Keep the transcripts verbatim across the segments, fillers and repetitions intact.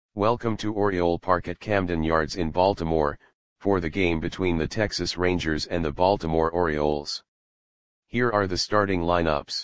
Welcome to Oriole Park at Camden Yards in Baltimore, for the game between the Texas Rangers and the Baltimore Orioles. Here are the starting lineups.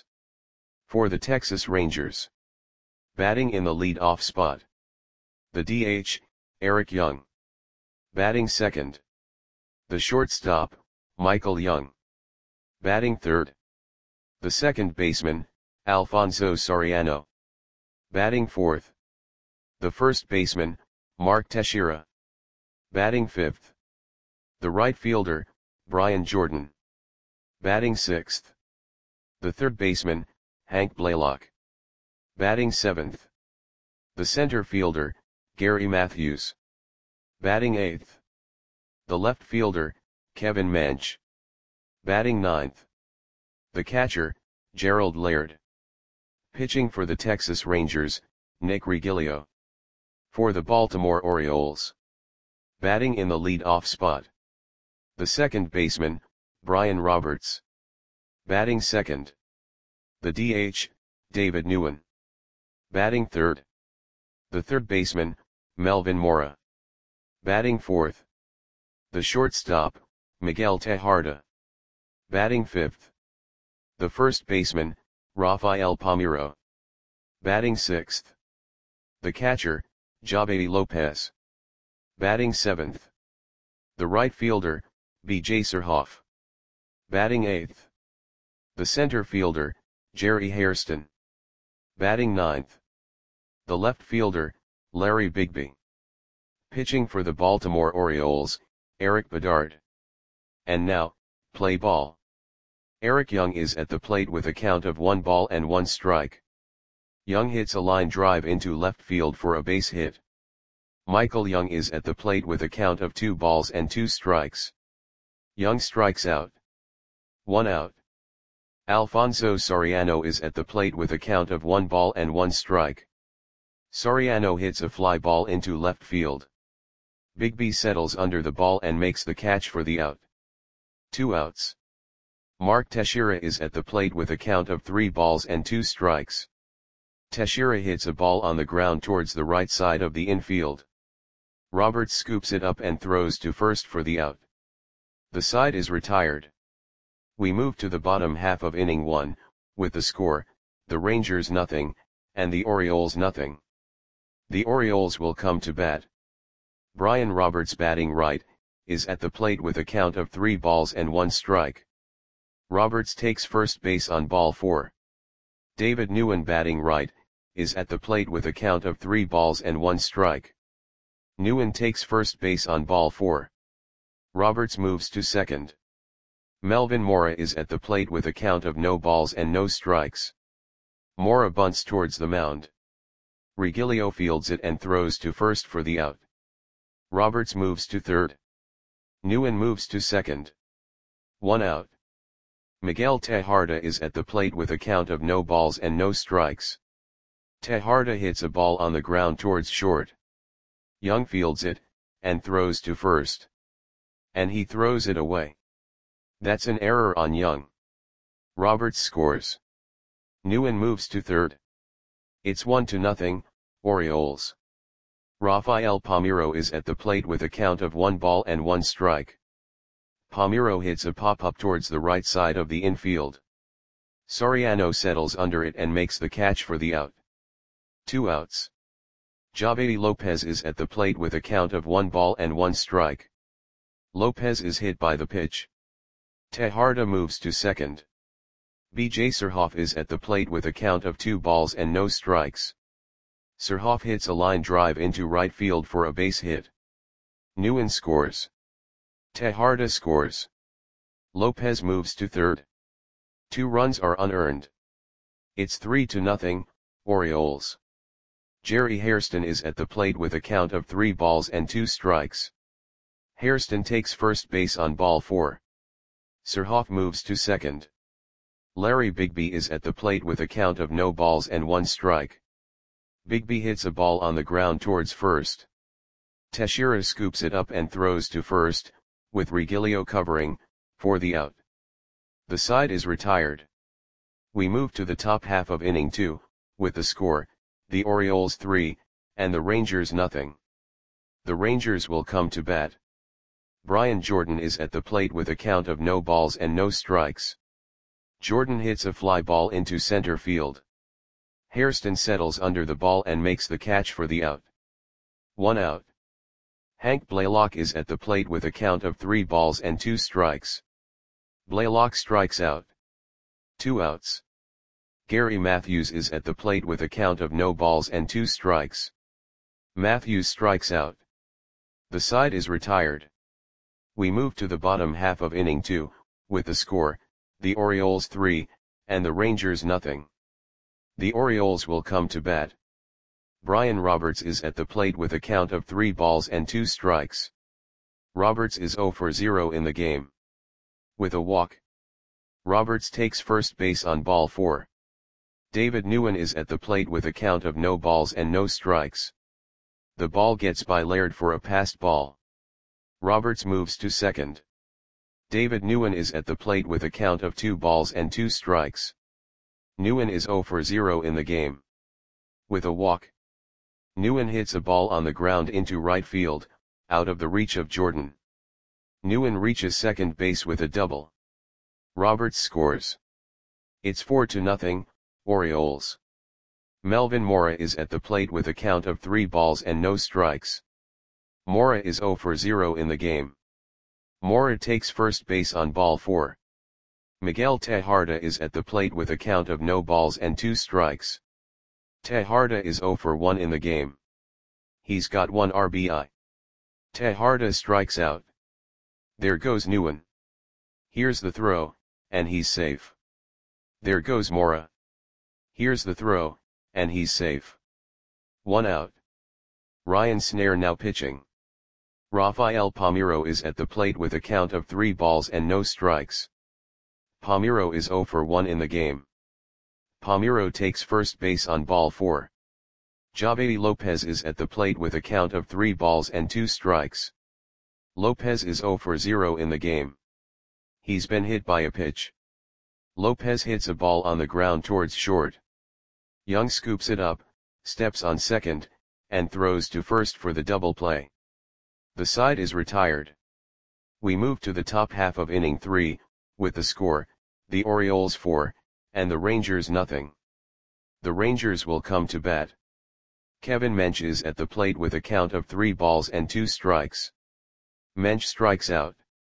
For the Texas Rangers. Batting in the lead-off spot. The D H, Eric Young. Batting second. The shortstop, Michael Young. Batting third. The second baseman, Alfonso Soriano. Batting fourth. The first baseman, Mark Teixeira. Batting fifth. The right fielder, Brian Jordan. Batting sixth. The third baseman, Hank Blaylock. Batting seventh. The center fielder, Gary Matthews. Batting eighth. The left fielder, Kevin Manch. Batting ninth. The catcher, Gerald Laird. Pitching for the Texas Rangers, Nick Regilio. For the Baltimore Orioles. Batting in the lead-off spot. The second baseman, Brian Roberts. Batting second. The D H, David Nguyen. Batting third. The third baseman, Melvin Mora. Batting fourth. The shortstop, Miguel Tejada. Batting fifth. The first baseman, Rafael Palmeiro. Batting sixth. The catcher, Javy Lopez. Batting seventh. The right fielder, B J Surhoff. Batting eighth. The center fielder, Jerry Hairston. Batting ninth. The left fielder, Larry Bigby. Pitching for the Baltimore Orioles, Eric Bedard. And now, play ball. Eric Young is at the plate with a count of one ball and one strike. Young hits a line drive into left field for a base hit. Michael Young is at the plate with a count of two balls and two strikes. Young strikes out. One out. Alfonso Soriano is at the plate with a count of one ball and one strike. Soriano hits a fly ball into left field. Bigby settles under the ball and makes the catch for the out. Two outs. Mark Teixeira is at the plate with a count of three balls and two strikes. Teixeira hits a ball on the ground towards the right side of the infield. Roberts scoops it up and throws to first for the out. The side is retired. We move to the bottom half of inning one, with the score, the Rangers nothing, and the Orioles nothing. The Orioles will come to bat. Brian Roberts, batting right, is at the plate with a count of three balls and one strike. Roberts takes first base on ball four. David Nguyen, batting right, is at the plate with a count of three balls and one strike. Nguyen takes first base on ball four. Roberts moves to second. Melvin Mora is at the plate with a count of no balls and no strikes. Mora bunts towards the mound. Regilio fields it and throws to first for the out. Roberts moves to third. Nguyen moves to second. One out. Miguel Tejada is at the plate with a count of no balls and no strikes. Tejada hits a ball on the ground towards short. Young fields it, and throws to first. And he throws it away. That's an error on Young. Roberts scores. Nguyen moves to third. It's one to nothing, Orioles. Rafael Palmeiro is at the plate with a count of one ball and one strike. Palmeiro hits a pop-up towards the right side of the infield. Soriano settles under it and makes the catch for the out. Two outs. Javy Lopez is at the plate with a count of one ball and one strike. Lopez is hit by the pitch. Tejada moves to second. B J Surhoff is at the plate with a count of two balls and no strikes. Surhoff hits a line drive into right field for a base hit. Nguyen scores. Tejada scores. Lopez moves to third. Two runs are unearned. It's three to nothing, Orioles. Jerry Hairston is at the plate with a count of three balls and two strikes. Hairston takes first base on ball four. Surhoff moves to second. Larry Bigby is at the plate with a count of no balls and one strike. Bigby hits a ball on the ground towards first. Teixeira scoops it up and throws to first, with Regilio covering, for the out. The side is retired. We move to the top half of inning two, with the score, the Orioles three, and the Rangers nothing. The Rangers will come to bat. Brian Jordan is at the plate with a count of no balls and no strikes. Jordan hits a fly ball into center field. Hairston settles under the ball and makes the catch for the out. One out. Hank Blaylock is at the plate with a count of three balls and two strikes. Blaylock strikes out. Two outs. Gary Matthews is at the plate with a count of no balls and two strikes. Matthews strikes out. The side is retired. We move to the bottom half of inning two, with the score, the Orioles three, and the Rangers nothing. The Orioles will come to bat. Brian Roberts is at the plate with a count of three balls and two strikes. Roberts is zero for zero in the game. With a walk. Roberts takes first base on ball four. David Nguyen is at the plate with a count of no balls and no strikes. The ball gets by Laird for a passed ball. Roberts moves to second. David Nguyen is at the plate with a count of two balls and two strikes. Nguyen is zero for zero in the game. With a walk. Nguyen hits a ball on the ground into right field, out of the reach of Jordan. Nguyen reaches second base with a double. Roberts scores. It's four to nothing, Orioles. Melvin Mora is at the plate with a count of three balls and no strikes. Mora is zero for zero in the game. Mora takes first base on ball four. Miguel Tejada is at the plate with a count of no balls and two strikes. Tejada is zero for one in the game. He's got one R B I. Tejada strikes out. There goes Nguyen. Here's the throw, and he's safe. There goes Mora. Here's the throw, and he's safe. One out. Ryan Snare now pitching. Rafael Palmeiro is at the plate with a count of three balls and no strikes. Palmeiro is zero for one in the game. Palmeiro takes first base on ball four. Javi Lopez is at the plate with a count of three balls and two strikes. Lopez is zero for zero in the game. He's been hit by a pitch. Lopez hits a ball on the ground towards short. Young scoops it up, steps on second, and throws to first for the double play. The side is retired. We move to the top half of inning three, with the score, the Orioles four, and the Rangers nothing. The Rangers will come to bat. Kevin Mench is at the plate with a count of three balls and two strikes. Mench strikes out.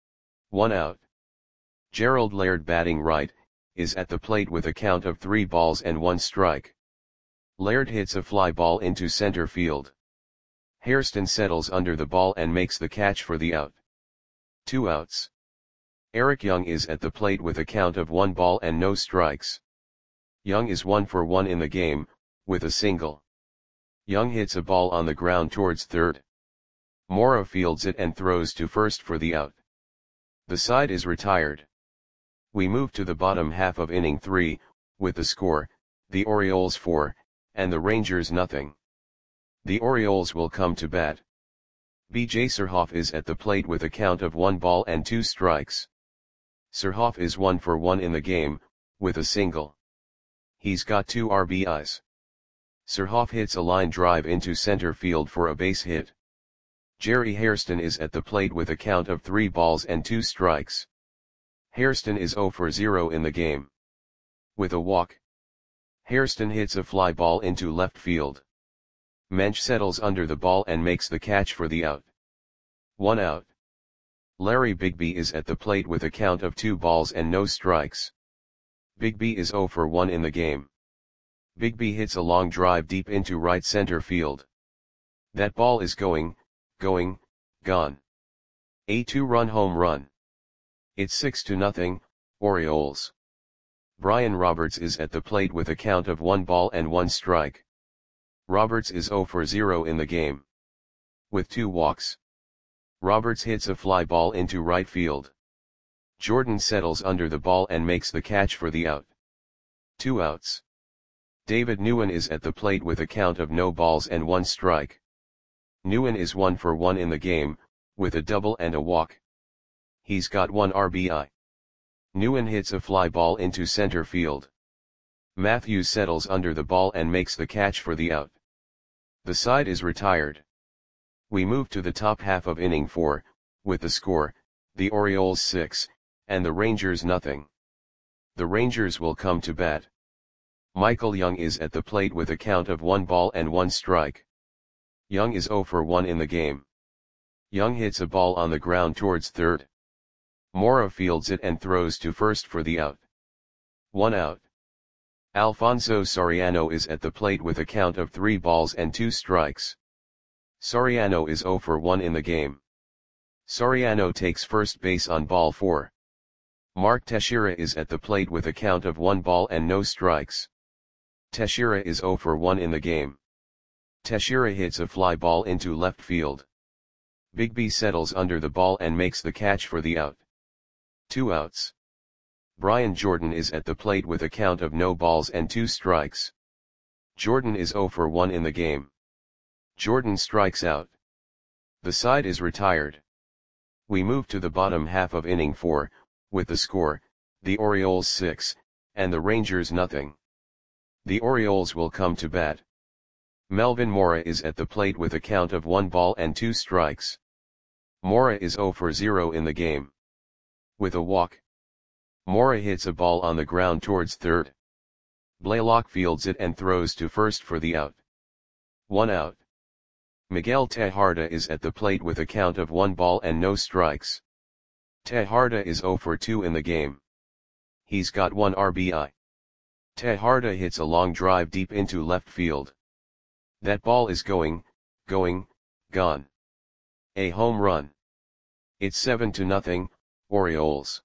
One out. Gerald Laird, batting right, is at the plate with a count of three balls and one strike. Laird hits a fly ball into center field. Hairston settles under the ball and makes the catch for the out. Two outs. Eric Young is at the plate with a count of one ball and no strikes. Young is one for one in the game, with a single. Young hits a ball on the ground towards third. Mora fields it and throws to first for the out. The side is retired. We move to the bottom half of inning three, with the score, the Orioles four, and the Rangers nothing. The Orioles will come to bat. B J Surhoff is at the plate with a count of one ball and two strikes. Surhoff is one for one in the game, with a single. He's got two R B Is. Surhoff hits a line drive into center field for a base hit. Jerry Hairston is at the plate with a count of three balls and two strikes. Hairston is zero for zero in the game. With a walk. Hairston hits a fly ball into left field. Mench settles under the ball and makes the catch for the out. One out. Larry Bigby is at the plate with a count of two balls and no strikes. Bigby is zero for one in the game. Bigby hits a long drive deep into right center field. That ball is going, going, gone. A two-run home run. It's six to nothing, Orioles. Brian Roberts is at the plate with a count of one ball and one strike. Roberts is zero for zero in the game. With two walks. Roberts hits a fly ball into right field. Jordan settles under the ball and makes the catch for the out. Two outs. David Nguyen is at the plate with a count of no balls and one strike. Nguyen is one for one in the game, with a double and a walk. He's got one R B I. Nguyen hits a fly ball into center field. Matthews settles under the ball and makes the catch for the out. The side is retired. We move to the top half of inning four, with the score, the Orioles six, and the Rangers nothing. The Rangers will come to bat. Michael Young is at the plate with a count of one ball and one strike. Young is zero for one in the game. Young hits a ball on the ground towards third. Mora fields it and throws to first for the out. One out. Alfonso Soriano is at the plate with a count of three balls and two strikes. Soriano is zero for one in the game. Soriano takes first base on ball four. Mark Teixeira is at the plate with a count of one ball and no strikes. Teixeira is zero for one in the game. Teixeira hits a fly ball into left field. Bigby settles under the ball and makes the catch for the out. Two outs. Brian Jordan is at the plate with a count of no balls and two strikes. Jordan is zero for one in the game. Jordan strikes out. The side is retired. We move to the bottom half of inning four, with the score, the Orioles six, and the Rangers nothing. The Orioles will come to bat. Melvin Mora is at the plate with a count of one ball and two strikes. Mora is zero for zero in the game. With a walk, Mora hits a ball on the ground towards third. Blaylock fields it and throws to first for the out. One out. Miguel Tejada is at the plate with a count of one ball and no strikes. Tejada is zero for two in the game. He's got one R B I. Tejada hits a long drive deep into left field. That ball is going, going, gone. A home run. It's seven to nothing, Orioles.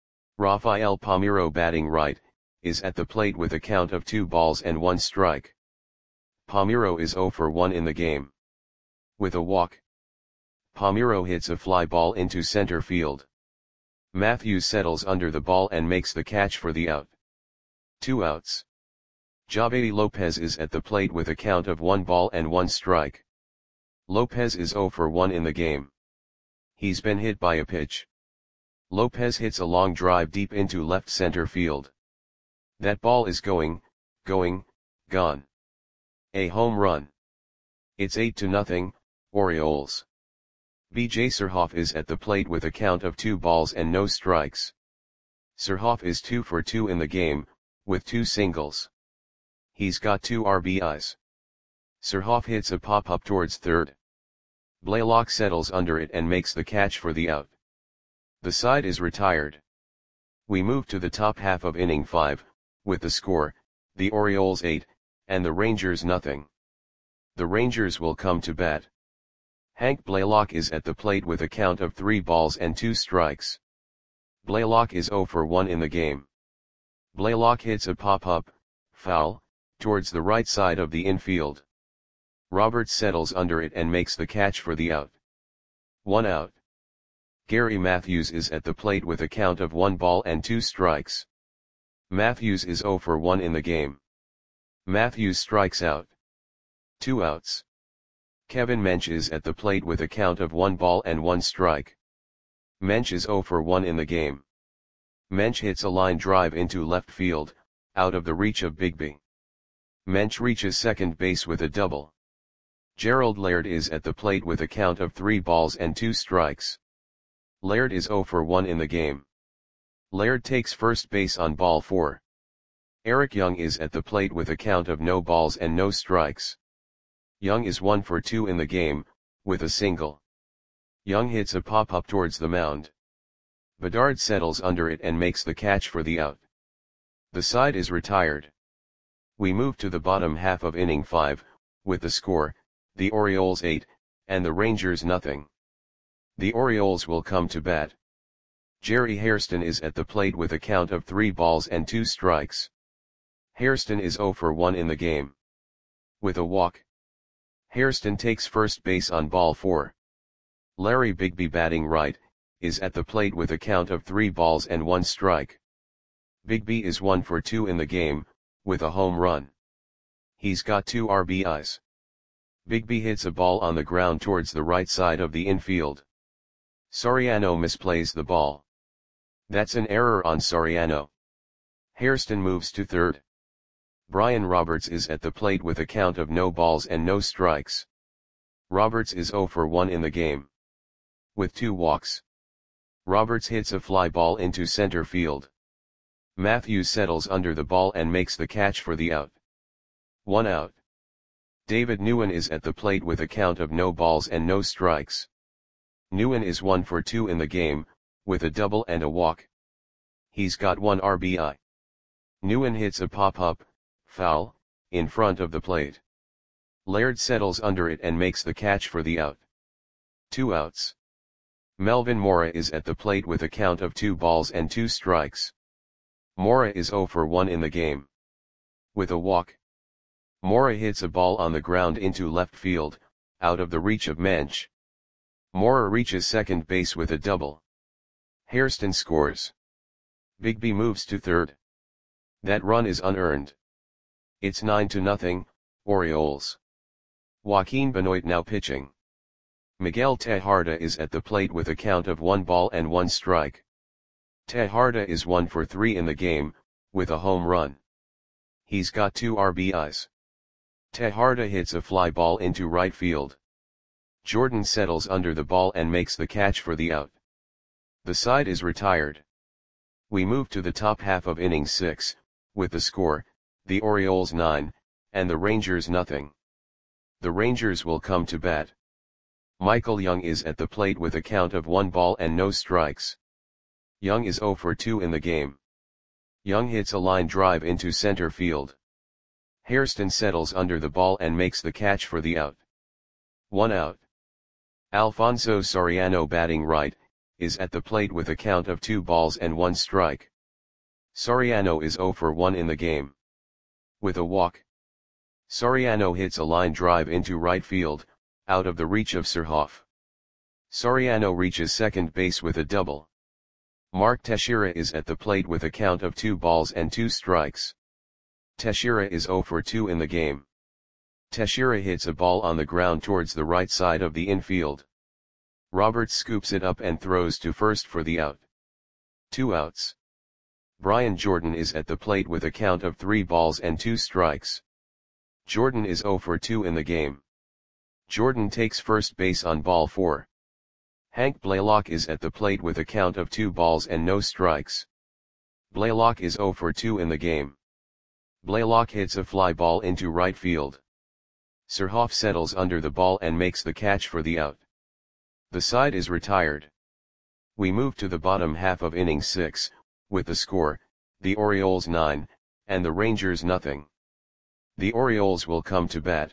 Rafael Palmeiro, batting right, is at the plate with a count of two balls and one strike. Palmeiro is zero for one in the game. With a walk, Palmeiro hits a fly ball into center field. Matthews settles under the ball and makes the catch for the out. Two outs. Javedi Lopez is at the plate with a count of one ball and one strike. Lopez is zero for one in the game. He's been hit by a pitch. Lopez hits a long drive deep into left center field. That ball is going, going, gone. A home run. It's eight to nothing, Orioles. B J Surhoff is at the plate with a count of two balls and no strikes. Surhoff is two for two in the game, with two singles. He's got two R B Is. Surhoff hits a pop-up towards third. Blaylock settles under it and makes the catch for the out. The side is retired. We move to the top half of inning five, with the score, the Orioles eight, and the Rangers nothing. The Rangers will come to bat. Hank Blaylock is at the plate with a count of three balls and two strikes. Blaylock is zero for one in the game. Blaylock hits a pop-up, foul, towards the right side of the infield. Roberts settles under it and makes the catch for the out. One out. Gary Matthews is at the plate with a count of one ball and two strikes. Matthews is zero for one in the game. Matthews strikes out. Two outs. Kevin Mench is at the plate with a count of one ball and one strike. Mench is zero for one in the game. Mench hits a line drive into left field, out of the reach of Bigby. Mench reaches second base with a double. Gerald Laird is at the plate with a count of three balls and two strikes. Laird is zero for one in the game. Laird takes first base on ball four. Eric Young is at the plate with a count of no balls and no strikes. Young is one for two in the game, with a single. Young hits a pop-up towards the mound. Bedard settles under it and makes the catch for the out. The side is retired. We move to the bottom half of inning five, with the score, the Orioles eight, and the Rangers nothing. The Orioles will come to bat. Jerry Hairston is at the plate with a count of three balls and two strikes. Hairston is zero for one in the game. With a walk, Hairston takes first base on ball four. Larry Bigby, batting right, is at the plate with a count of three balls and one strike. Bigby is one for two in the game, with a home run. He's got two R B Is. Bigby hits a ball on the ground towards the right side of the infield. Soriano misplays the ball. That's an error on Soriano. Hairston moves to third. Brian Roberts is at the plate with a count of no balls and no strikes. Roberts is zero for one in the game. With two walks. Roberts hits a fly ball into center field. Matthews settles under the ball and makes the catch for the out. One out. David Nguyen is at the plate with a count of no balls and no strikes. Nguyen is one for two in the game, with a double and a walk. He's got one R B I. Nguyen hits a pop-up, foul, in front of the plate. Laird settles under it and makes the catch for the out. Two outs. Melvin Mora is at the plate with a count of two balls and two strikes. Mora is zero for one in the game. With a walk. Mora hits a ball on the ground into left field, out of the reach of Mensch. Mora reaches second base with a double. Hairston scores. Bigby moves to third. That run is unearned. It's nine to nothing, Orioles. Joaquin Benoit now pitching. Miguel Tejada is at the plate with a count of one ball and one strike. Tejada is one for three in the game, with a home run. He's got two R B Is. Tejada hits a fly ball into right field. Jordan settles under the ball and makes the catch for the out. The side is retired. We move to the top half of inning six, with the score, the Orioles nine, and the Rangers nothing. The Rangers will come to bat. Michael Young is at the plate with a count of one ball and no strikes. Young is zero for two in the game. Young hits a line drive into center field. Hairston settles under the ball and makes the catch for the out. One out. Alfonso Soriano, batting right, is at the plate with a count of two balls and one strike. Soriano is zero for one in the game. With a walk. Soriano hits a line drive into right field, out of the reach of Surhoff. Soriano reaches second base with a double. Mark Teixeira is at the plate with a count of two balls and two strikes. Teixeira is zero for two in the game. Teixeira hits a ball on the ground towards the right side of the infield. Roberts scoops it up and throws to first for the out. Two outs. Brian Jordan is at the plate with a count of three balls and two strikes. Jordan is zero for two in the game. Jordan takes first base on ball four. Hank Blaylock is at the plate with a count of two balls and no strikes. Blaylock is zero for two in the game. Blaylock hits a fly ball into right field. Surhoff settles under the ball and makes the catch for the out. The side is retired. We move to the bottom half of inning six, with the score, the Orioles nine, and the Rangers nothing. The Orioles will come to bat.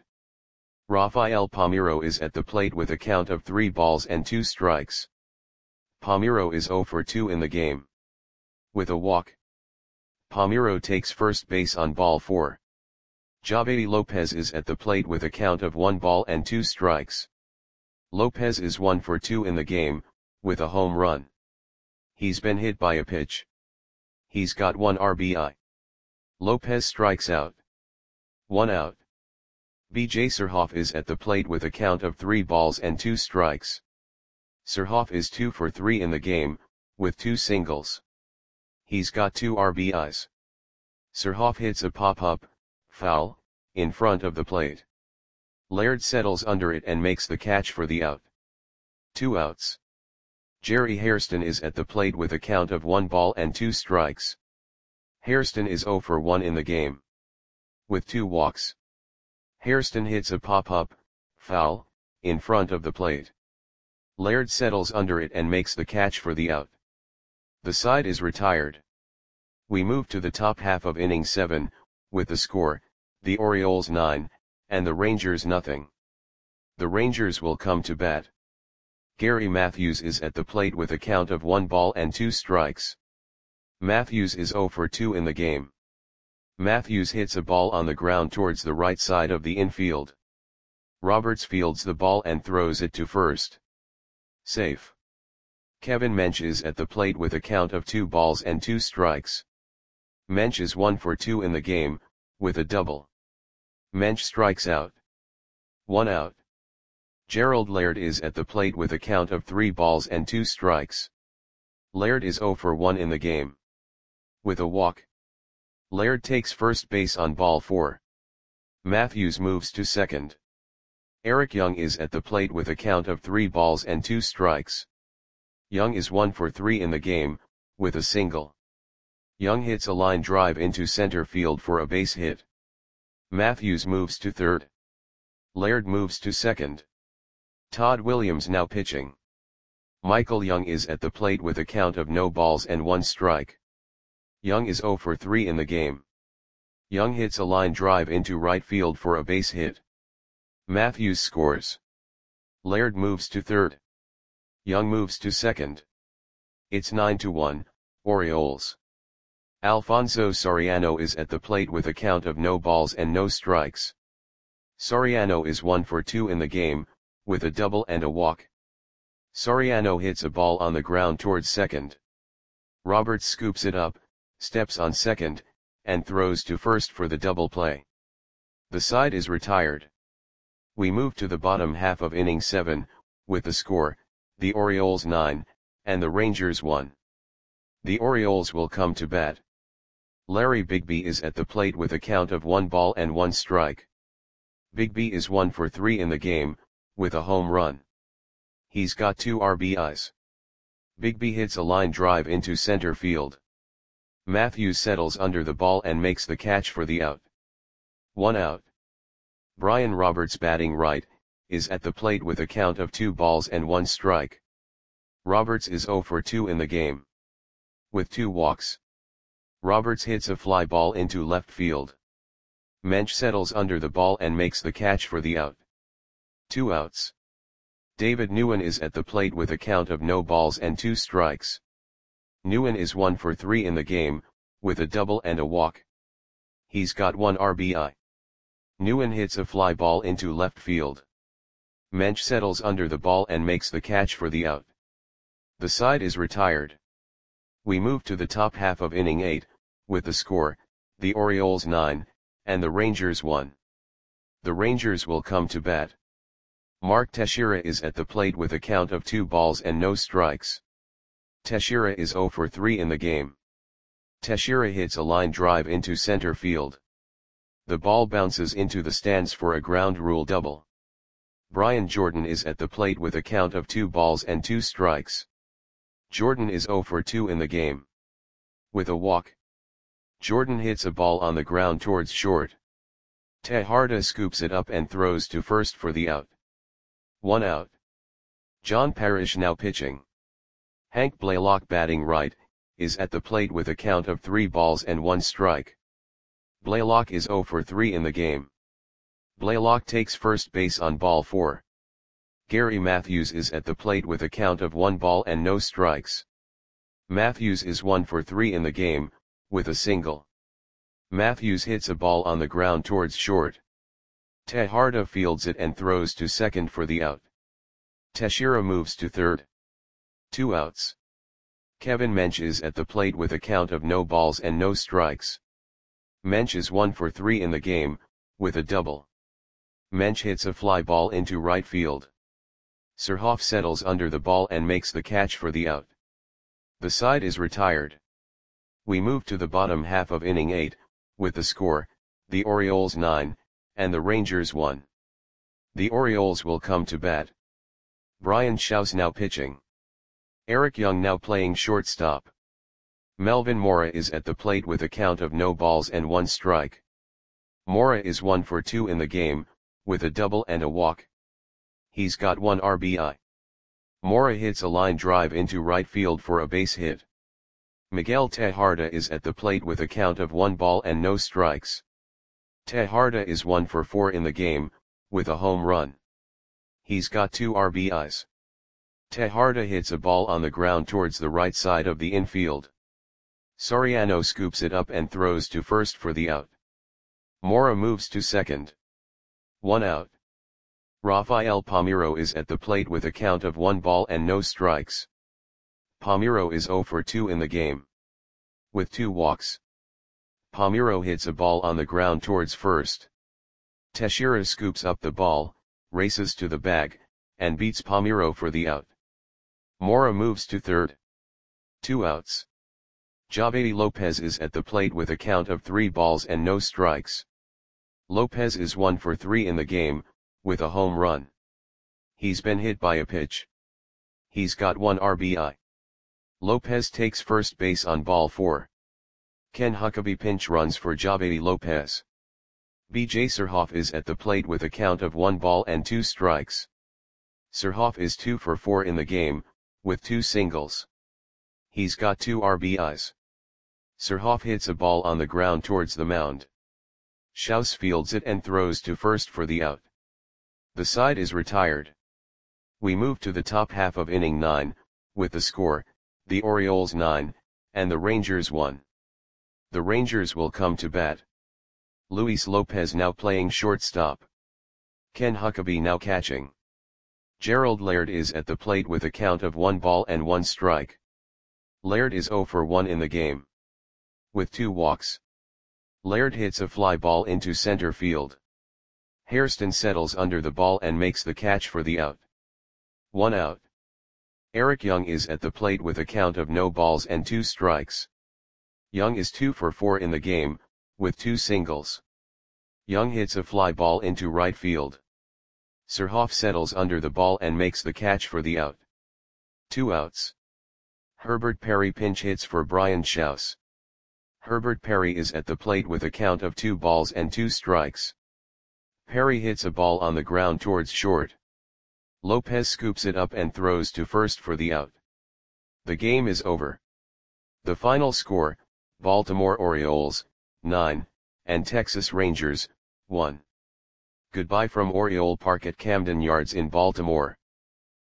Rafael Palmeiro is at the plate with a count of three balls and two strikes. Palmeiro is zero for two in the game. With a walk. Palmeiro takes first base on ball four. Javedi Lopez is at the plate with a count of one ball and two strikes. Lopez is one for two in the game, with a home run. He's been hit by a pitch. He's got one R B I. Lopez strikes out. One out. B J Surhoff is at the plate with a count of three balls and two strikes. Surhoff is two for three in the game, with two singles. He's got two R B Is. Surhoff hits a pop-up, foul, in front of the plate. Laird settles under it and makes the catch for the out. Two outs. Jerry Hairston is at the plate with a count of one ball and two strikes. Hairston is zero for one in the game. With two walks. Hairston hits a pop-up, foul, in front of the plate. Laird settles under it and makes the catch for the out. The side is retired. We move to the top half of inning seven, with the score, the Orioles nine, and the Rangers nothing. The Rangers will come to bat. Gary Matthews is at the plate with a count of one ball and two strikes. Matthews is zero for two in the game. Matthews hits a ball on the ground towards the right side of the infield. Roberts fields the ball and throws it to first. Safe. Kevin Mensch is at the plate with a count of two balls and two strikes. Mensch is one for two in the game, with a double. Mensch strikes out. One out. Gerald Laird is at the plate with a count of three balls and two strikes. Laird is zero for one in the game. With a walk. Laird takes first base on ball four. Matthews moves to second. Eric Young is at the plate with a count of three balls and two strikes. Young is one for three in the game, with a single. Young hits a line drive into center field for a base hit. Matthews moves to third. Laird moves to second. Todd Williams now pitching. Michael Young is at the plate with a count of no balls and one strike. Young is zero for three in the game. Young hits a line drive into right field for a base hit. Matthews scores. Laird moves to third. Young moves to second. It's nine to one, Orioles. Alfonso Soriano is at the plate with a count of no balls and no strikes. Soriano is one for two in the game, with a double and a walk. Soriano hits a ball on the ground towards second. Roberts scoops it up, steps on second, and throws to first for the double play. The side is retired. We move to the bottom half of inning seven, with the score, the Orioles nine, and the Rangers one. The Orioles will come to bat. Larry Bigby is at the plate with a count of one ball and one strike. Bigby is one for three in the game, with a home run. He's got two R B Is. Bigby hits a line drive into center field. Matthews settles under the ball and makes the catch for the out. One out. Brian Roberts, batting right, is at the plate with a count of two balls and one strike. Roberts is zero for two in the game. With two walks. Roberts hits a fly ball into left field. Mensch settles under the ball and makes the catch for the out. Two outs. David Nguyen is at the plate with a count of no balls and two strikes. Nguyen is one for three in the game, with a double and a walk. He's got one R B I. Nguyen hits a fly ball into left field. Mensch settles under the ball and makes the catch for the out. The side is retired. We move to the top half of inning eight, with the score, the Orioles nine, and the Rangers one. The Rangers will come to bat. Mark Teixeira is at the plate with a count of two balls and no strikes. Teixeira is zero for three in the game. Teixeira hits a line drive into center field. The ball bounces into the stands for a ground rule double. Brian Jordan is at the plate with a count of two balls and two strikes. Jordan is zero for two in the game. With a walk. Jordan hits a ball on the ground towards short. Tejada scoops it up and throws to first for the out. One out. John Parrish now pitching. Hank Blaylock, batting right, is at the plate with a count of three balls and one strike. Blaylock is zero for three in the game. Blaylock takes first base on ball four. Gary Matthews is at the plate with a count of one ball and no strikes. Matthews is one for three in the game, with a single. Matthews hits a ball on the ground towards short. Tejada fields it and throws to second for the out. Teixeira moves to third. Two outs. Kevin Mensch is at the plate with a count of no balls and no strikes. Mensch is one for three in the game, with a double. Mensch hits a fly ball into right field. Surhoff settles under the ball and makes the catch for the out. The side is retired. We move to the bottom half of inning eight, with the score, the Orioles nine, and the Rangers one. The Orioles will come to bat. Brian Schaus now pitching. Eric Young now playing shortstop. Melvin Mora is at the plate with a count of no balls and one strike. Mora is one for two in the game, with a double and a walk. He's got one R B I. Mora hits a line drive into right field for a base hit. Miguel Tejada is at the plate with a count of one ball and no strikes. Tejada is one for four in the game, with a home run. He's got two R B Is. Tejada hits a ball on the ground towards the right side of the infield. Soriano scoops it up and throws to first for the out. Mora moves to second. One out. Rafael Palmeiro is at the plate with a count of one ball and no strikes. Palmeiro is zero for two in the game. With two walks. Palmeiro hits a ball on the ground towards first. Teixeira scoops up the ball, races to the bag, and beats Palmeiro for the out. Mora moves to third. Two outs. Jobaby Lopez is at the plate with a count of three balls and no strikes. Lopez is one for three in the game, with a home run. He's been hit by a pitch. He's got one R B I. Lopez takes first base on ball four. Ken Huckabee pinch runs for Jobaby Lopez. B J Surhoff is at the plate with a count of one ball and two strikes. Surhoff is two for four in the game, with two singles. He's got two R B Is. Surhoff hits a ball on the ground towards the mound. Schaus fields it and throws to first for the out. The side is retired. We move to the top half of inning nine, with the score, the Orioles nine, and the Rangers one. The Rangers will come to bat. Luis Lopez now playing shortstop. Ken Huckabee now catching. Gerald Laird is at the plate with a count of one ball and one strike. Laird is zero for one in the game. With two walks. Laird hits a fly ball into center field. Hairston settles under the ball and makes the catch for the out. One out. Eric Young is at the plate with a count of no balls and two strikes. Young is two for four in the game, with two singles. Young hits a fly ball into right field. Surhoff settles under the ball and makes the catch for the out. Two outs. Herbert Perry pinch hits for Brian Schaus. Herbert Perry is at the plate with a count of two balls and two strikes. Perry hits a ball on the ground towards short. Lopez scoops it up and throws to first for the out. The game is over. The final score, Baltimore Orioles, nine, and Texas Rangers, one. Goodbye from Oriole Park at Camden Yards in Baltimore.